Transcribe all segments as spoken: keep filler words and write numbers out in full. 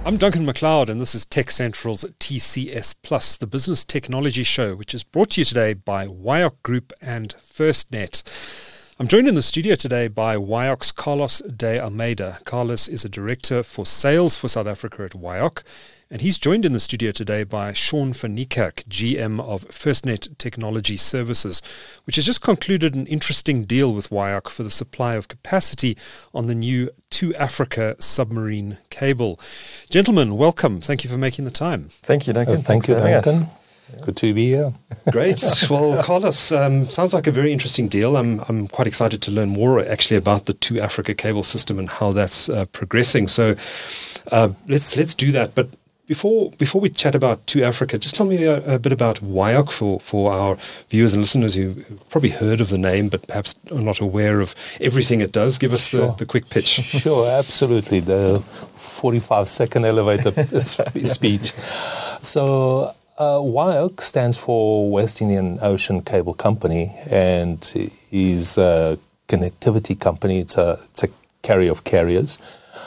I'm Duncan McLeod, and this is Tech Central's T C S Plus, the business technology show, which is brought to you today by Wyock Group and FirstNet. I'm joined in the studio today by Wyock's Carlos de Almeida. Carlos is a director for sales for South Africa at Wyock, and he's joined in the studio today by Sean van Niekerk, G M of FirstNet Technology Services, which has just concluded an interesting deal with Wyock for the supply of capacity on the new To Africa submarine cable. Gentlemen, welcome. Thank you for making the time. Thank you, Duncan. Oh, thank you, Duncan. Good to be here. Great. Well, Carlos, um, sounds like a very interesting deal. I'm I'm quite excited to learn more actually about the To Africa cable system and how that's uh, progressing. So uh, let's let's do that. But before before we chat about To Africa, just tell me a, a bit about Wyock for, for our viewers and listeners who, who've probably heard of the name but perhaps are not aware of everything it does. Give us sure. the, the quick pitch. Sure, absolutely. The forty-five second elevator speech. So Uh, Wyock stands for West Indian Ocean Cable Company and is a connectivity company. It's a, it's a carrier of carriers.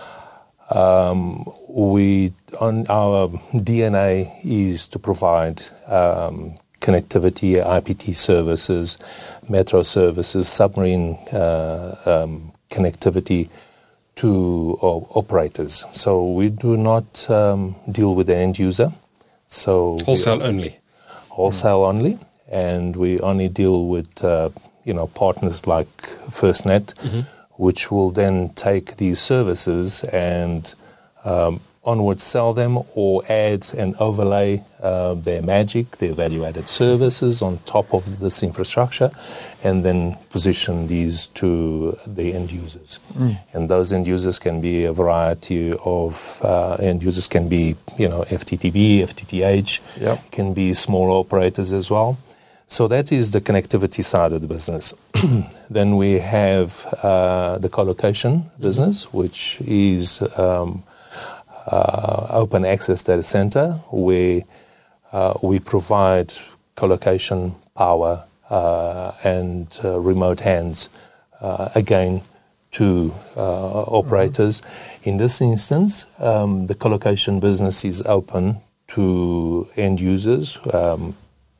Um, we on our D N A is to provide um, connectivity, I P T services, metro services, submarine uh, um, connectivity to uh, operators. So we do not um, deal with the end user. So wholesale only, wholesale mm. only, and we only deal with uh, you know partners like FirstNet, mm-hmm. which will then take these services and um, onward sell them or add and overlay uh, their magic, their value-added services on top of this infrastructure, and then position these to the end users. Mm. And those end users can be a variety of uh, end users. Can be you know F T T B, F T T H, yep. Can be small operators as well. So that is the connectivity side of the business. Then we have uh, the colocation mm-hmm. business, which is um, Uh, open access data center, where uh, we provide colocation power uh, and uh, remote hands uh, again to uh, operators. Mm-hmm. In this instance, um, the colocation business is open to end users. Um,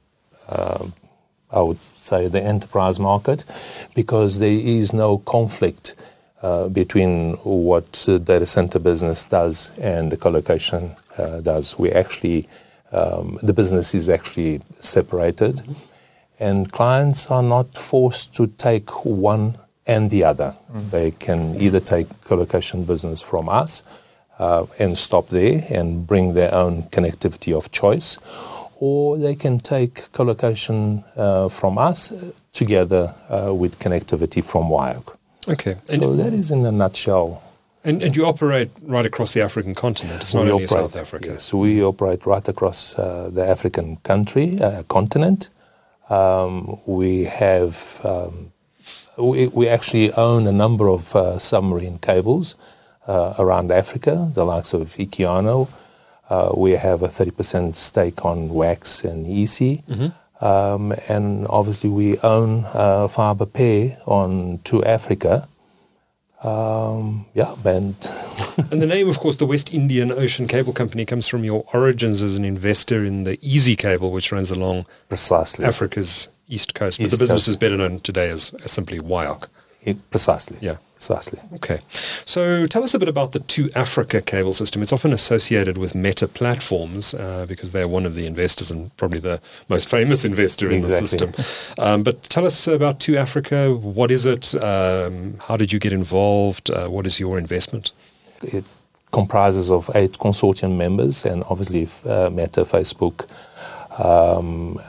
uh, I would say the enterprise market, because there is no conflict Uh, between what the data center business does and the colocation uh, does. We actually, um, the business is actually separated, mm-hmm. and clients are not forced to take one and the other. Mm-hmm. They can either take colocation business from us uh, and stop there and bring their own connectivity of choice, or they can take colocation uh, from us together uh, with connectivity from Wyock. Okay. And so that is in a nutshell. And, and you operate right across the African continent. It's not we only operate, South Africa. Yes, we operate right across uh, the African country, uh, continent. Um, we have, um, we, we actually own a number of uh, submarine cables uh, around Africa, the likes of Equiano. Uh, we have a thirty percent stake on WAX and E C. Mm-hmm. Um, and obviously we own uh, fiber pair on To Africa. Um, yeah, and and the name, of course, the West Indian Ocean Cable Company comes from your origins as an investor in the Easy Cable, which runs along precisely Africa's east coast. But east the business coast. is better known today as, as simply Wyock. It, precisely. Yeah. Precisely. Okay. So tell us a bit about the To Africa cable system. It's often associated with Meta Platforms uh, because they're one of the investors and probably the most famous investor in exactly. the system. Um, but tell us about To Africa. What is it? Um, how did you get involved? Uh, what is your investment? It comprises of eight consortium members and obviously uh, Meta, Facebook, um,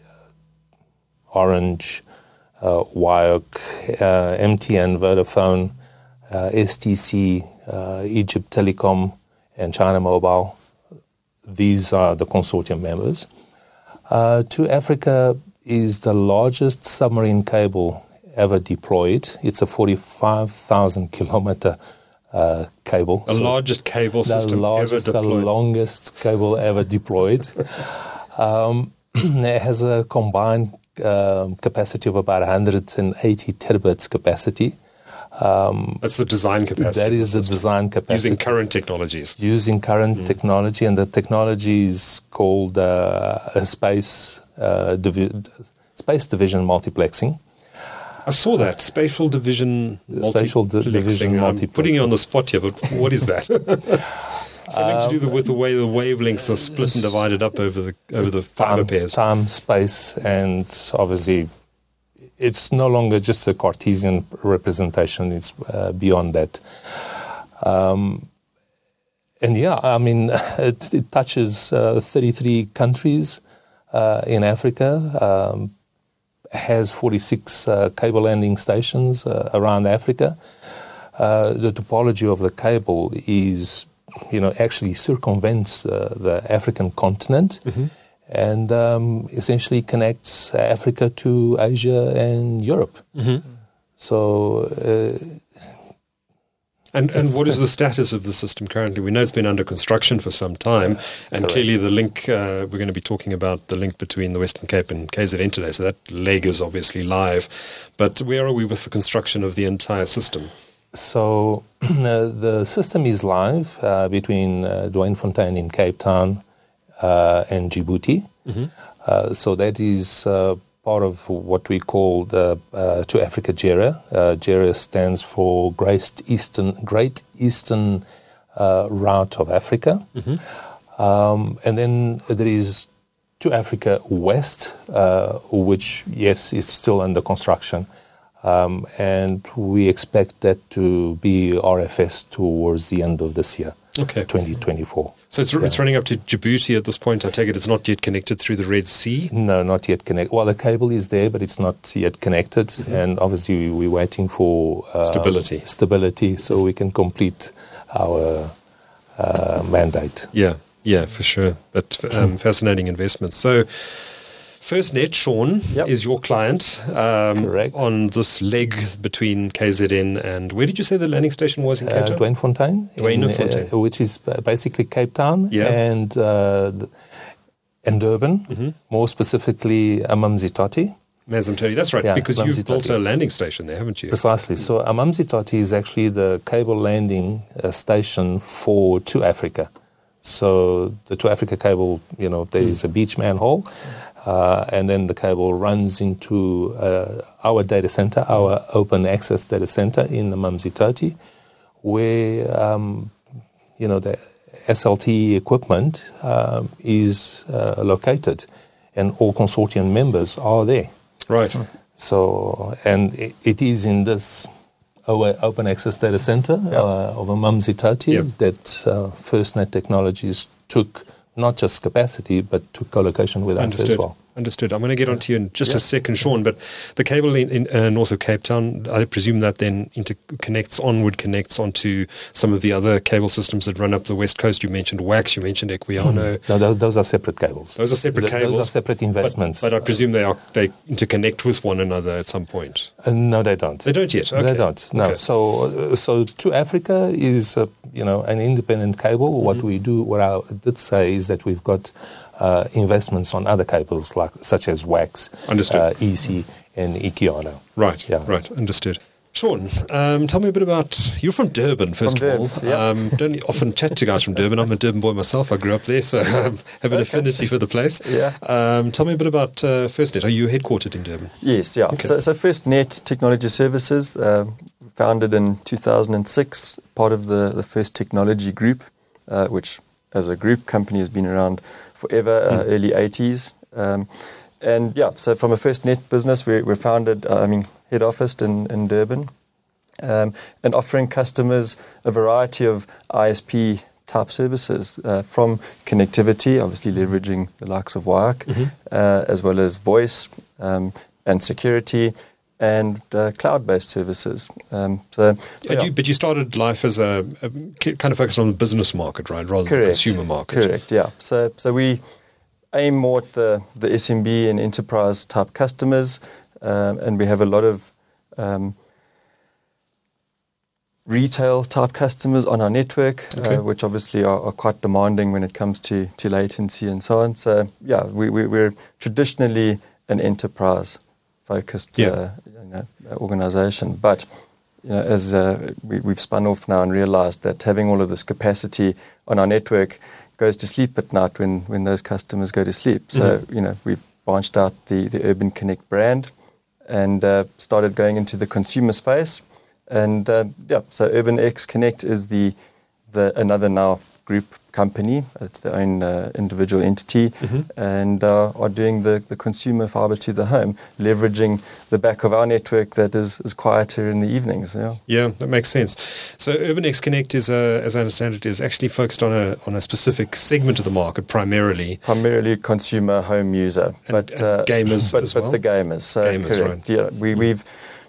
Orange, Uh, Wyock, uh, M T N, Vodafone, uh, S T C, uh, Egypt Telecom, and China Mobile. These are the consortium members. Uh, To Africa is the largest submarine cable ever deployed. It's a forty-five thousand kilometer uh, cable. The so largest cable system the largest, ever deployed. The longest cable ever deployed. um, it has a combined uh, capacity of about one hundred eighty terabits capacity. Um, That's the design capacity. That is the design capacity. Using current technologies. Using current mm. technology, and the technology is called uh, a space uh, divi- space division multiplexing. I saw that spatial division multiplexing. Spatial di- division multiplexing. I'm putting you on the spot here, but what is that? Something to do the, with the way the wavelengths are split and divided up over the over the fiber time, pairs. Time, space, and obviously, it's no longer just a Cartesian representation. It's uh, beyond that. Um, and yeah, I mean, it, it touches uh, thirty-three countries uh, in Africa. Um, has forty-six uh, cable landing stations uh, around Africa. Uh, the topology of the cable is, you know, actually circumvents uh, the African continent mm-hmm. and um, essentially connects Africa to Asia and Europe. Mm-hmm. So... Uh, And and what is the status of the system currently? We know it's been under construction for some time, and correct. Clearly the link, uh, we're going to be talking about the link between the Western Cape and K Z N today, so that leg is obviously live. But where are we with the construction of the entire system? So uh, the system is live uh, between uh, Dwaynefontein in Cape Town uh, and Djibouti. Mm-hmm. Uh, so that is... Uh, part of what we call the uh, To Africa JERA. Uh, JERA stands for Great Eastern, Great Eastern uh, Route of Africa. Mm-hmm. Um, and then there is To Africa West, uh, which, yes, is still under construction. Um, and we expect that to be R F S towards the end of this year, okay. twenty twenty-four. So it's, yeah. it's running up to Djibouti at this point. I take it it's not yet connected through the Red Sea? No, not yet connected. Well, the cable is there, but it's not yet connected. Mm-hmm. And obviously we're waiting for... Uh, stability. Stability, so we can complete our uh, mandate. Yeah, yeah, for sure. But um, fascinating investments. So... FirstNet, Sean, yep. is your client um, Correct. on this leg between K Z N and where did you say the landing station was in Cape Town? Uh, Dwaynefontein, Dwaynefontein. Uh, which is basically Cape Town yeah. and uh, and Durban, mm-hmm. more specifically Amanzimtoti. Amanzimtoti, that's right, yeah, because you've built a landing station there, haven't you? Precisely. So Amanzimtoti is actually the cable landing uh, station for To Africa. So the To Africa cable, you know, there mm. is a beach manhole. Uh, and then the cable runs into uh, our data center, our open access data center in Amanzimtoti, where um, you know the S L T E equipment uh, is uh, located, and all consortium members are there. Right. So, and it, it is in this open access data center yep. uh, of Amanzimtoti yep. that uh, FirstNet Technologies took. Not just capacity, but to co-location with Understood. us as well. Understood. I'm going to get on to you in just yeah. a second, Sean, but the cable in, in uh, north of Cape Town, I presume that then interconnects, onward connects onto some of the other cable systems that run up the west coast. You mentioned WAX, you mentioned Equiano. No, those, those are separate cables. Those are separate Th- cables? Those are separate investments. But, but I presume they are they interconnect with one another at some point? Uh, no, they don't. They don't yet? Okay. They don't, no. Okay. So, uh, so To Africa is, uh, you know, an independent cable. Mm-hmm. What we do, what I did say is that we've got Uh, investments on other cables like such as WAX, uh, E C, and Equiano. Right, yeah. right, understood. Sean, um, tell me a bit about, you're from Durban, first from of all. Durbs, yeah. um, don't often chat to guys from Durban. I'm a Durban boy myself. I grew up there, so I have an okay. affinity for the place. Yeah. Um, tell me a bit about uh, FirstNet. Are you headquartered in Durban? Yes, yeah. Okay. So, so FirstNet Technology Services, uh, founded in two thousand six, part of the, the First Technology Group, uh, which as a group company has been around forever, uh, mm. early eighties. Um, and yeah, so from a FirstNet business, we, we're founded, uh, I mean, head office in, in Durban, um, and offering customers a variety of I S P type services, uh, from connectivity, obviously leveraging the likes of W I O C, mm-hmm. uh, as well as voice um, and security, and uh, cloud-based services. Um, so, yeah. you, but you started life as a, a kind of focused on the business market, right, rather Correct. than the consumer market. Correct. Yeah. So, so we aim more at the the S M B and enterprise type customers, um, and we have a lot of um, retail type customers on our network, okay. uh, which obviously are, are quite demanding when it comes to to latency and so on. So, yeah, we, we we're traditionally an enterprise focused yeah. uh, you know, organization, but you know, as uh, we, we've spun off now and realized that having all of this capacity on our network goes to sleep at night when, when those customers go to sleep. So, mm-hmm. you know, we've branched out the, the Urban Connect brand and uh, started going into the consumer space. And uh, yeah, so Urban X Connect is the, the another now group company. It's their own uh, individual entity, mm-hmm. and uh, are doing the, the consumer fiber to the home, leveraging the back of our network that is, is quieter in the evenings. Yeah, yeah, that makes sense. So Urban X Connect is, uh, as I understand it, is actually focused on a on a specific segment of the market, primarily. Primarily consumer home user, and, but and uh, gamers but, as but well. the gamers, so gamers, correct. Right. Yeah, we, we've,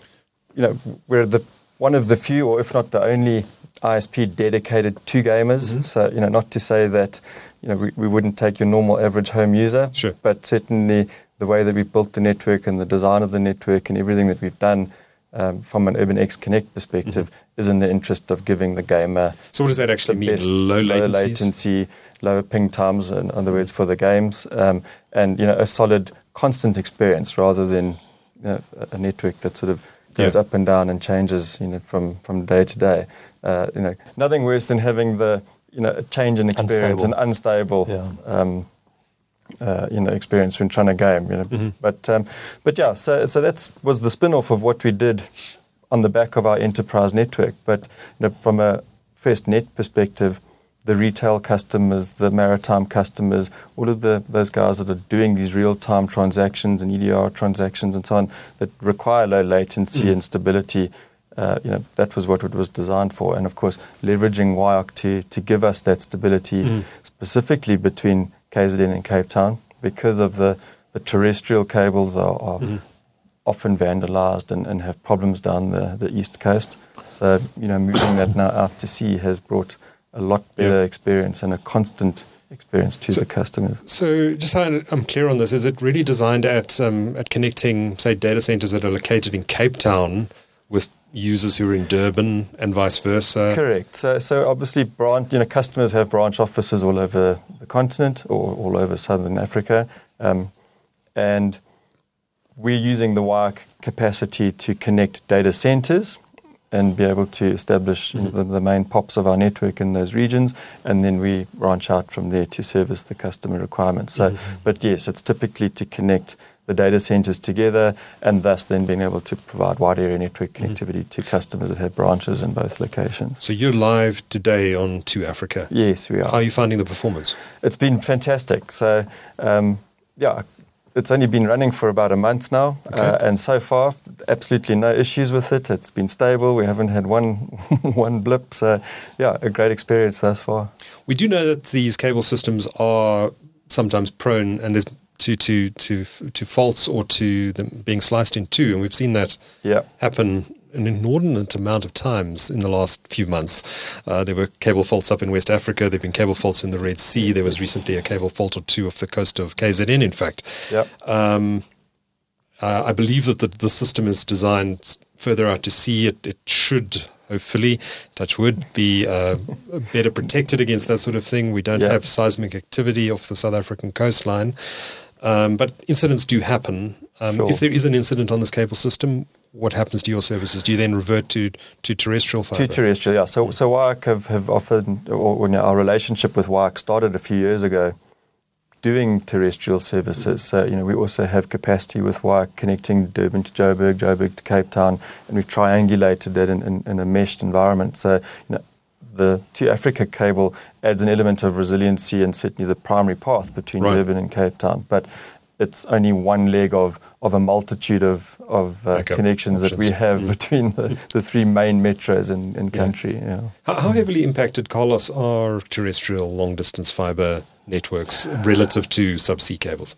you know, we're the one of the few, or if not the only, I S P dedicated to gamers. Mm-hmm. So, you know, not to say that, you know, we, we wouldn't take your normal average home user, sure. but certainly the way that we've built the network and the design of the network and everything that we've done um, from an Urban X Connect perspective mm-hmm. is in the interest of giving the gamer. So what does that actually mean? Low, low latency, lower ping times, in other words, for the games, um, and, you know, a solid, constant experience rather than, you know, a network that sort of goes yeah. up and down and changes, you know, from, from day to day. Uh, you know, nothing worse than having the, you know, a change in experience, unstable. an unstable, yeah. um, uh, you know, experience when trying to game. You know, mm-hmm. but um, but yeah, so so that was the spin-off of what we did on the back of our enterprise network. But you know, from a FirstNet perspective, the retail customers, the maritime customers, all of the those guys that are doing these real-time transactions and E D R transactions and so on that require low latency mm. and stability. Uh, you know, that was what it was designed for. And of course, leveraging W I O C to, to give us that stability mm. specifically between K Z N and Cape Town, because of the, the terrestrial cables are, are mm. often vandalized and, and have problems down the, the east coast. So, you know, moving that now out to sea has brought a lot better yeah. experience and a constant experience to so, the customers. So just so I'm clear on this, is it really designed at um, at connecting, say, data centers that are located in Cape Town with users who are in Durban and vice versa? Correct. So, so obviously, branch, you know, customers have branch offices all over the continent or all over Southern Africa, um, and we're using the W I O C capacity to connect data centers and be able to establish mm-hmm. the, the main pops of our network in those regions, and then we branch out from there to service the customer requirements. So, mm-hmm. but yes, it's typically to connect the data centers together, and thus then being able to provide wide area network connectivity mm-hmm. to customers that have branches in both locations. So you're live today on two Africa. Yes, we are. How are you finding the performance? It's been fantastic. So, um, yeah, it's only been running for about a month now, okay. uh, and so far, absolutely no issues with it. It's been stable. We haven't had one one blip. So, yeah, a great experience thus far. We do know that these cable systems are sometimes prone, and there's to to to to faults or to them being sliced in two, and we've seen that yeah. happen an inordinate amount of times in the last few months. Uh, there were cable faults up in West Africa. There have been cable faults in the Red Sea. There was recently a cable fault or two off the coast of K Z N, in fact. Yep. Um, uh, I believe that the, the system is designed further out to sea. It, it should, hopefully, touch wood, be uh, better protected against that sort of thing. We don't yep. have seismic activity off the South African coastline. Um, but incidents do happen. Um, sure. If there is an incident on this cable system, what happens to your services? Do you then revert to, to terrestrial fiber? To terrestrial, yeah. So, so W I O C have, have offered, or, or you know, our relationship with W I O C started a few years ago doing terrestrial services. So, you know, we also have capacity with W I O C connecting Durban to Joburg, Joburg to Cape Town, and we've triangulated that in, in, in a meshed environment. So, you know, the two Africa cable adds an element of resiliency and certainly the primary path between right. Durban and Cape Town. But it's only one leg of, of a multitude of, of uh, connections options. that we have mm. between the, the three main metros in, in country. Yeah. Yeah. How, how heavily impacted, Carlos, are terrestrial long-distance fiber networks relative to subsea cables?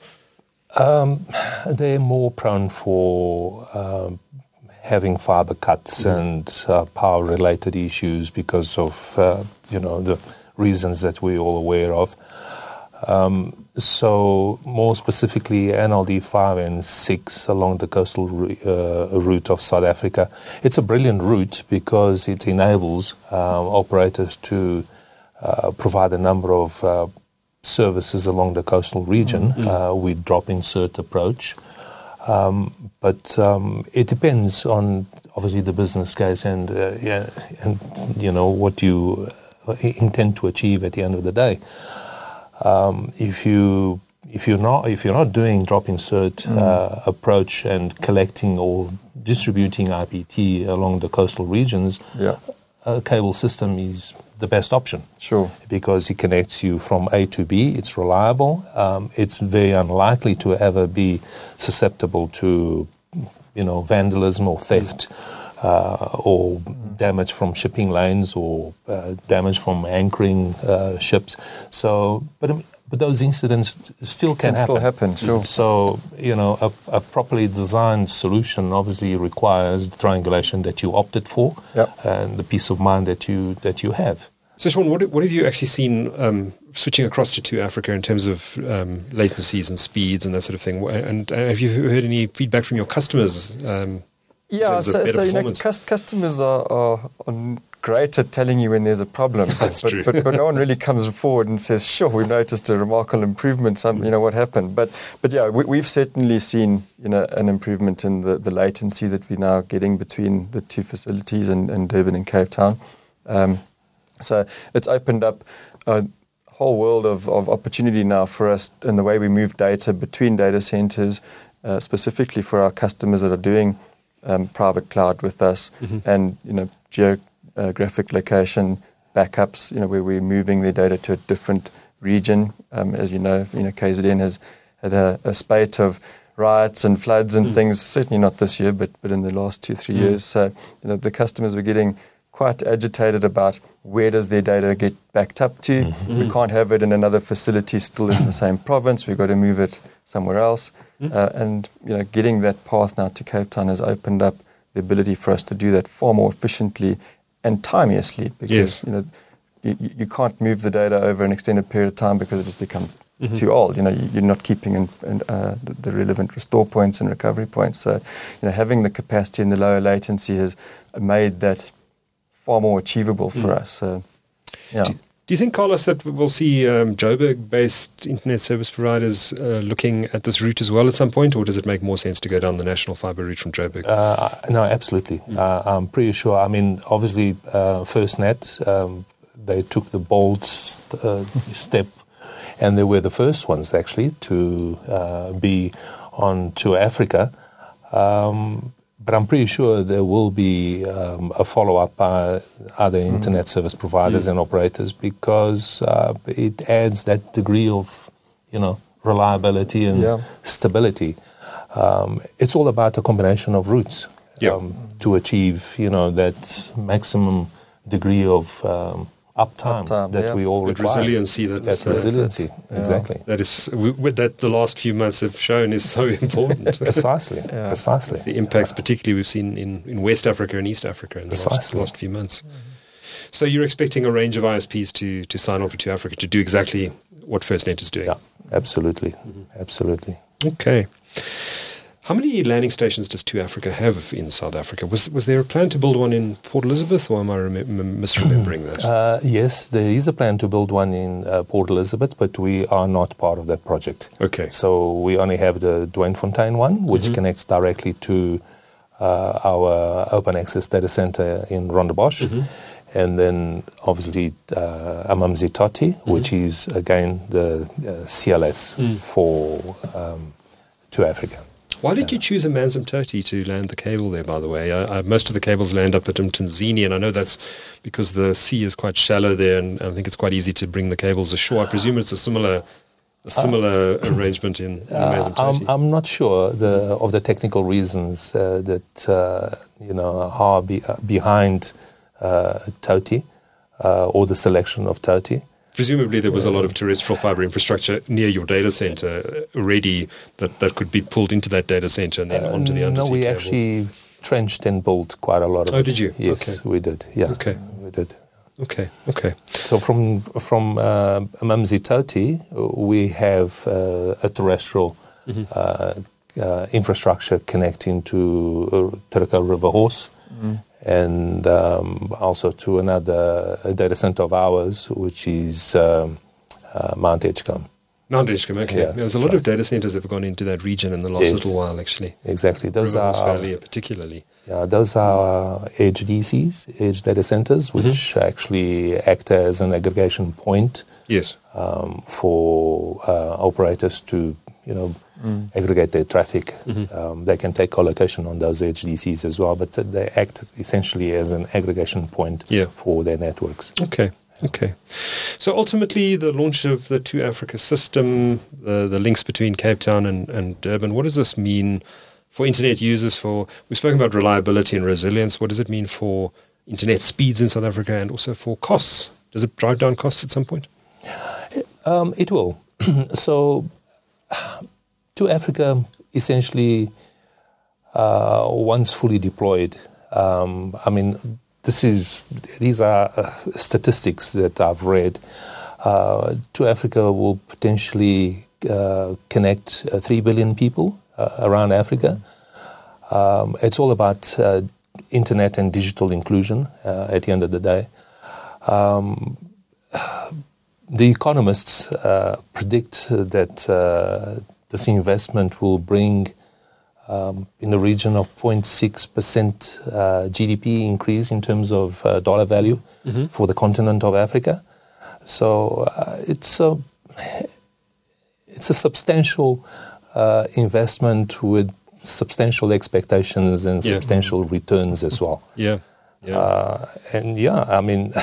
Um, they're more prone for um, having fiber cuts mm. and uh, power-related issues because of, uh, you know, the reasons that we're all aware of. Um, so more specifically, N L D five and six along the coastal uh, route of South Africa. It's a brilliant route because it enables uh, operators to uh, provide a number of uh, services along the coastal region mm-hmm. uh, with drop-insert approach. Um, but um, it depends on obviously the business case and uh, yeah, and you know what you intend to achieve at the end of the day. Um, if you if you're not if you're not doing drop insert mm. uh, approach and collecting or distributing I P T along the coastal regions, yeah. a cable system is the best option. Sure. Because it connects you from A to B. It's reliable. Um, it's very unlikely to ever be susceptible to, you know, vandalism or theft uh, or mm. damage from shipping lanes or uh, damage from anchoring uh, ships. So, but I mean, But those incidents still can, can happen. still happen, sure. So, you know, a, a properly designed solution obviously requires the triangulation that you opted for yep. and the peace of mind that you that you have. So, Sean, what, what have you actually seen um, switching across to two Africa in terms of um, latencies and speeds and that sort of thing? And uh, have you heard any feedback from your customers? Um, yeah, so, so you know, cus- customers are, are, are great at telling you when there's a problem, That's but, true. but, but no one really comes forward and says, "Sure, we noticed a remarkable improvement. Some, you know, what happened?" But, but yeah, we, we've certainly seen, you know, an improvement in the, the latency that we're now getting between the two facilities in, in Durban and Cape Town. Um, so it's opened up a whole world of, of opportunity now for us in the way we move data between data centers, uh, specifically for our customers that are doing um, private cloud with us, mm-hmm. and you know, geo. Uh, graphic location backups, you know, where we're moving their data to a different region. Um, as you know, you know, K Z N has had a, a spate of riots and floods and mm. things. Certainly not this year, but but in the last two three mm. years. So, you know, the customers were getting quite agitated about where does their data get backed up to. Mm-hmm. We can't have it in another facility still in the same province. We've got to move it somewhere else. Mm. Uh, and you know, getting that path now to Cape Town has opened up the ability for us to do that far more efficiently and timeously, because yes. you know you, you can't move the data over an extended period of time because it just becomes mm-hmm. too old. You know, you, you're not keeping in, in, uh, the, the relevant restore points and recovery points. So, you know, having the capacity and the lower latency has made that far more achievable for mm. us. So, yeah. Do, do you think, Carlos, that we'll see um, Joburg-based internet service providers uh, looking at this route as well at some point, or does it make more sense to go down the national fibre route from Joburg? Uh, no, absolutely. Mm. Uh, I'm pretty sure. I mean, obviously, uh, FirstNet, um, they took the bold st- uh, step, and they were the first ones, actually, to uh, be on to Africa. Um, But I'm pretty sure there will be um, a follow-up by other internet mm. service providers mm. and operators, because uh, it adds that degree of, you know, reliability and yeah. stability. Um, it's all about a combination of routes yeah. um, to achieve, you know, that maximum degree of um, uptime, uptime that yeah. we all that require. Resiliency. That, that resiliency, yeah. exactly. That is we, that the last few months have shown is so important. precisely, yeah. precisely. The impacts, particularly we've seen in, in West Africa and East Africa in the last, last few months. Mm-hmm. So you're expecting a range of I S Ps to to sign on for two Africa to do exactly what FirstNet is doing? Yeah, absolutely, mm-hmm. absolutely. Okay. How many landing stations does two Africa have in South Africa? Was was there a plan to build one in Port Elizabeth, or am I rem- misremembering that? Uh, yes, there is a plan to build one in uh, Port Elizabeth, but we are not part of that project. Okay. So we only have the Dwaynefontein one, which mm-hmm. connects directly to uh, our open access data center in Rondebosch. Mm-hmm. And then, obviously, uh, Amanzimtoti, mm-hmm. which is, again, the uh, C L S mm. for um, two Africa. Why did you choose Amanzimtoti to land the cable there, by the way? I, I, most of the cables land up at Mtunzini, and I know that's because the sea is quite shallow there, and I think it's quite easy to bring the cables ashore. I presume it's a similar a similar uh, arrangement in, in Amanzimtoti. Uh, I'm, I'm not sure the, of the technical reasons uh, that uh, you know are be, uh, behind uh, Toti uh, or the selection of Toti. Presumably there was a lot of terrestrial fibre infrastructure near your data centre already that, that could be pulled into that data centre and then uh, onto the undersea No, we cable. actually trenched and built quite a lot of oh, it. Oh, did you? Yes, okay. we did. Yeah, okay. we did. Okay, okay. So from from uh, Amanzimtoti, we have uh, a terrestrial mm-hmm. uh, uh, infrastructure connecting to uh, Turako River Horse. Mm-hmm. And um, also to another data center of ours, which is um, uh, Mount Edgecombe. Mount Edgecombe, okay. Yeah, There's a lot right. of data centers that have gone into that region in the last Yes. little while, actually. Exactly. Those River are Valley particularly. yeah, those are edge D Cs, edge data centers, which Mm-hmm. actually act as an aggregation point Yes. um, for uh, operators to, you know, Mm. aggregate their traffic. Mm-hmm. Um, they can take collocation on those edge D Cs as well, but they act essentially as an aggregation point Yeah. for their networks. Okay. Okay. So ultimately, the launch of the Two Africa system, the, the links between Cape Town and, and Durban, what does this mean for internet users? For we've spoken about reliability and resilience. What does it mean for internet speeds in South Africa and also for costs? Does it drive down costs at some point? Um, it will. So, to Africa, essentially, uh, once fully deployed, um, I mean, this is these are uh, statistics that I've read. Uh, to Africa will potentially uh, connect uh, three billion people uh, around Africa. Um, it's all about uh, internet and digital inclusion uh, at the end of the day. Um, the economists uh, predict that uh, this investment will bring um, in the region of zero point six percent uh, G D P increase in terms of uh, dollar value Mm-hmm. for the continent of Africa. So uh, it's a it's a substantial uh, investment with substantial expectations and Yeah. substantial returns as well. Yeah. Yeah. Uh, and yeah, I mean,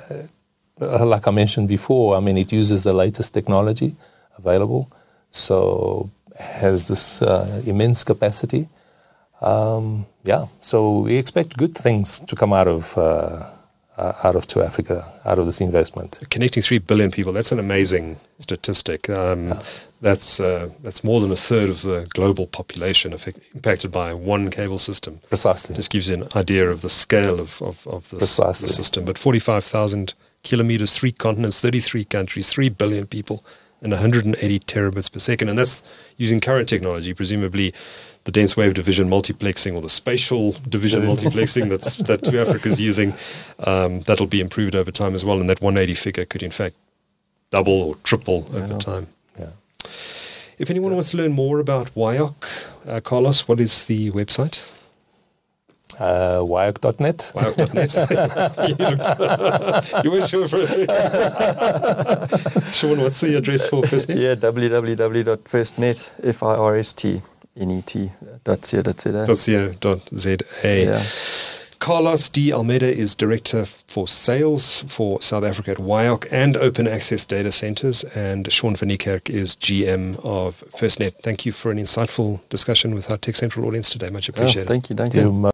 like I mentioned before, I mean, it uses the latest technology available, so has this uh, immense capacity. Um, yeah, so we expect good things to come out of uh, uh, out of to Africa, out of this investment. Connecting three billion people, that's an amazing statistic. Um, Yeah. That's uh, that's more than a third of the global population affect, impacted by one cable system. Precisely. Just gives you an idea of the scale of, of, of this, Precisely. the system. But forty-five thousand kilometers, three continents, thirty-three countries, three billion people, and one hundred eighty terabits per second. And that's using current technology, presumably the dense wave division multiplexing or the spatial division multiplexing that's, that Two Africa is using. Um, that'll be improved over time as well. And that one hundred eighty figure could, in fact, double or triple over Yeah. time. Yeah. If anyone wants to learn more about W I O C, uh, Carlos, what is the website? Uh, W I O C dot net. W I O C dot net. you, looked, you weren't sure for a second. Sean, what's the address for FirstNet? Yeah, w w w dot firstnet, F I R S T N E T, dot co dot za. .co.za. Yeah. Carlos D. Almeida is Director for Sales for South Africa at W I O C and Open Access Data Centers, and Sean van Niekerk is G M of FirstNet. Thank you for an insightful discussion with our Tech Central audience today. Much Yeah, appreciated. thank you, thank you. You